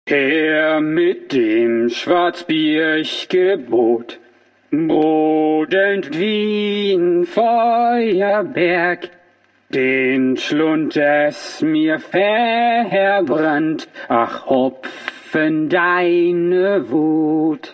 Her mit dem Schwarzbierch-Gebot, brodelnd wie ein Feuerberg, den Schlund es mir verbrannt, ach Hopfen deine Wut.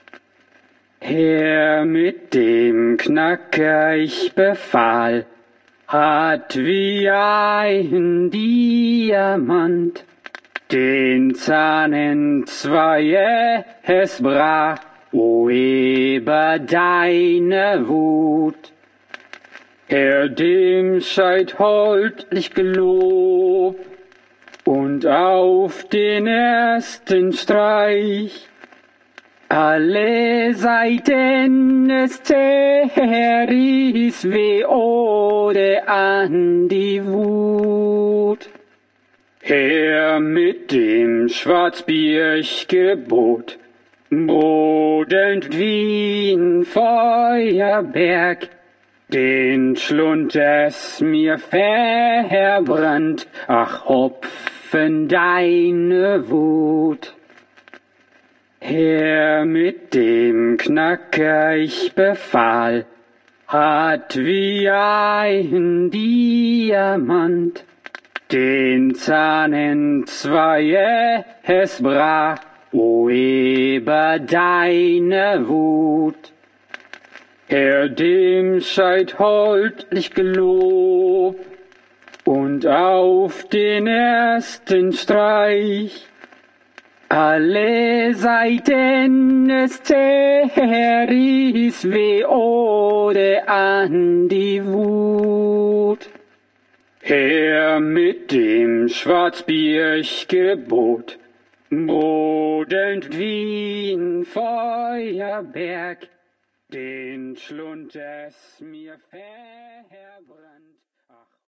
Her mit dem Knacker ich befahl, hat wie ein Diamant, den Zahn entzwei es brach, o über deine Wut. Herr dem Scheid holdlich Gelob, und auf den ersten Streich alle Seiten es zerriss wie Ode an die Wut. Her mit dem Schwarzbierch-Gebot, brodelnd wie ein Feuerberg, den Schlund es mir verbrannt, ach Hopfen deine Wut. Her mit dem Knacker ich befahl, hat wie ein Diamant, den Zahn entzwei es brach, o über deine Wut. Herr dem Scheid holdlich Gelob, und auf den ersten Streich alle Seiten es zerriss wie Ode an die Wut. Her mit dem Schwarzbierch-Gebot, brodelnd wie ein Feuerberg, den Schlund es mir verbrannt.